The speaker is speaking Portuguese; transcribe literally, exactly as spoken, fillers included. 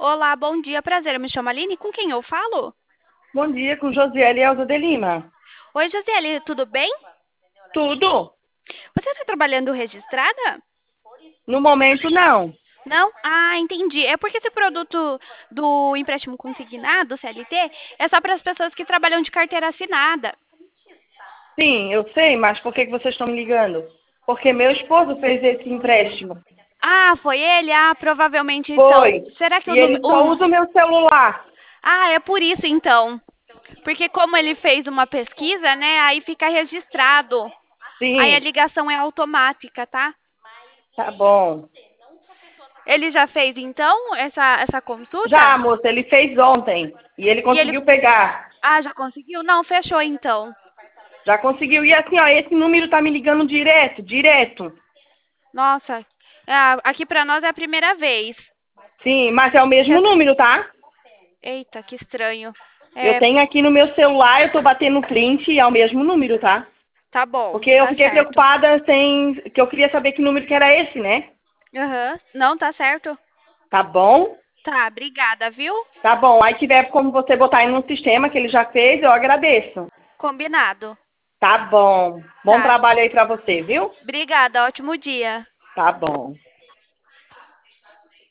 Olá, bom dia, prazer. Eu me chamo Aline. Com quem eu falo? Bom dia, com Josiele Elza de Lima. Oi, Josiele, tudo bem? Tudo? Você está trabalhando registrada? No momento, não. Não? Ah, entendi. É porque esse produto do empréstimo consignado, C L T, é só para as pessoas que trabalham de carteira assinada. Sim, eu sei, mas por que que vocês estão me ligando? Porque meu esposo fez esse empréstimo. Ah, foi ele? Ah, provavelmente então. Foi. Será que o E número. ele só usa o meu celular. Ah, é por isso então. Porque como ele fez uma pesquisa, né, aí fica registrado. Aí a Sim, ligação é automática, tá? tá bom. Ele já fez então essa essa consulta? Já, moça, ele fez ontem. E ele E ele conseguiu pegar. Ah, já conseguiu? Não, fechou então. Já conseguiu. E assim, ó, esse número tá me ligando direto, direto. Nossa, ah, aqui pra nós é a primeira vez. Sim, mas é o Que mesmo as- número, tá? Eita, que estranho. Eu É, tenho aqui no meu celular, eu tô batendo print e é o mesmo número, tá? tá bom, Porque eu tá fiquei certo. preocupada sem. Que eu queria saber que número que era esse, né? Aham, não, tá certo. Tá bom? Tá, obrigada, viu? Tá bom. Aí tiver como você botar aí no sistema que ele já fez, eu agradeço. Combinado. Tá bom. Bom Tá, trabalho aí pra você, viu? obrigada, ótimo dia. Tá bom.